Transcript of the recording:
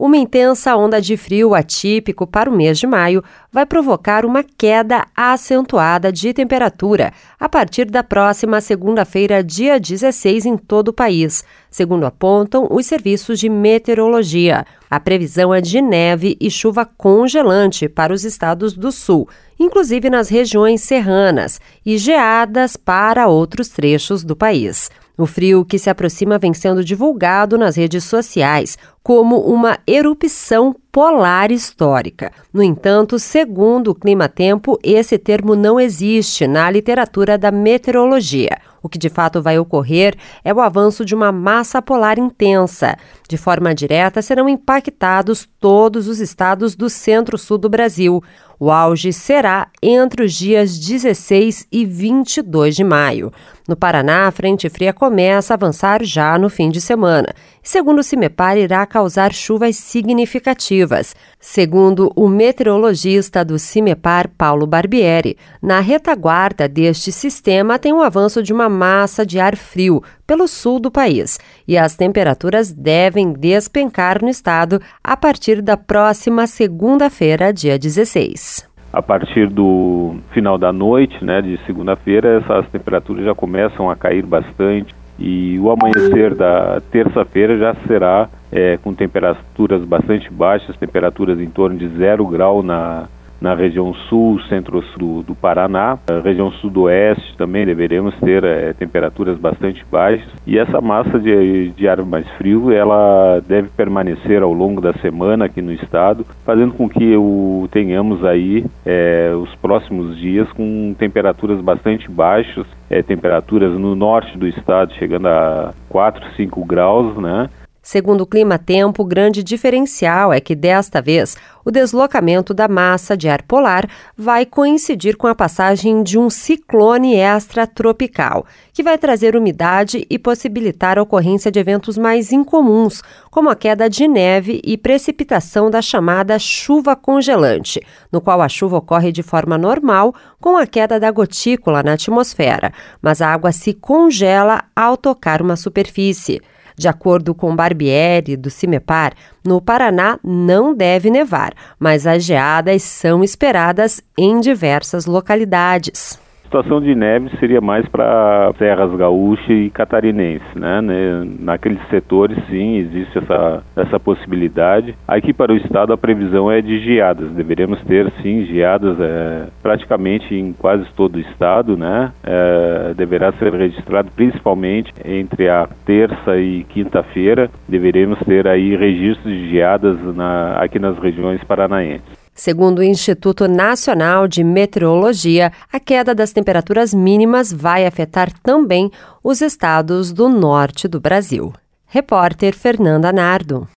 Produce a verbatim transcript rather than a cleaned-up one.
Uma intensa onda de frio atípico para o mês de maio vai provocar uma queda acentuada de temperatura a partir da próxima segunda-feira, dia dezesseis, em todo o país, segundo apontam os serviços de meteorologia. A previsão é de neve e chuva congelante para os estados do sul, inclusive nas regiões serranas, e geadas para outros trechos do país. O frio que se aproxima vem sendo divulgado nas redes sociais como uma erupção polar histórica. No entanto, segundo o Climatempo, esse termo não existe na literatura da meteorologia. O que de fato vai ocorrer é o avanço de uma massa polar intensa. De forma direta, serão impactados todos os estados do centro-sul do Brasil. O auge será entre os dias dezesseis e vinte e dois de maio. No Paraná, a frente fria começa a avançar já no fim de semana. E, segundo o CIMEPAR, irá causar chuvas significativas. Segundo o meteorologista do CIMEPAR, Paulo Barbieri, na retaguarda deste sistema tem um avanço de uma massa de ar frio pelo sul do país e as temperaturas devem despencar no estado a partir da próxima segunda-feira, dia dezesseis. A partir do final da noite, né, de segunda-feira, essas temperaturas já começam a cair bastante e o amanhecer da terça-feira já será é, com temperaturas bastante baixas, temperaturas em torno de zero grau na na região sul, centro-sul do Paraná. Na região sudoeste também deveremos ter é, temperaturas bastante baixas. E essa massa de, de ar mais frio, ela deve permanecer ao longo da semana aqui no estado, fazendo com que o, tenhamos aí é, os próximos dias com temperaturas bastante baixas, é, temperaturas no norte do estado chegando a quatro, cinco graus, né? Segundo o Climatempo, o grande diferencial é que, desta vez, o deslocamento da massa de ar polar vai coincidir com a passagem de um ciclone extratropical, que vai trazer umidade e possibilitar a ocorrência de eventos mais incomuns, como a queda de neve e precipitação da chamada chuva congelante, no qual a chuva ocorre de forma normal com a queda da gotícula na atmosfera, mas a água se congela ao tocar uma superfície. De acordo com Barbieri, do CIMEPAR, no Paraná não deve nevar, mas as geadas são esperadas em diversas localidades. A situação de neve seria mais para serras gaúcha e catarinense, né? Naqueles setores, sim, existe essa, essa possibilidade. Aqui para o estado a previsão é de geadas, deveremos ter, sim, geadas é, praticamente em quase todo o estado, né? É, deverá ser registrado principalmente entre a terça e quinta-feira, deveremos ter aí registros de geadas na, aqui nas regiões paranaenses. Segundo o Instituto Nacional de Meteorologia, a queda das temperaturas mínimas vai afetar também os estados do norte do Brasil. Repórter Fernanda Nardo.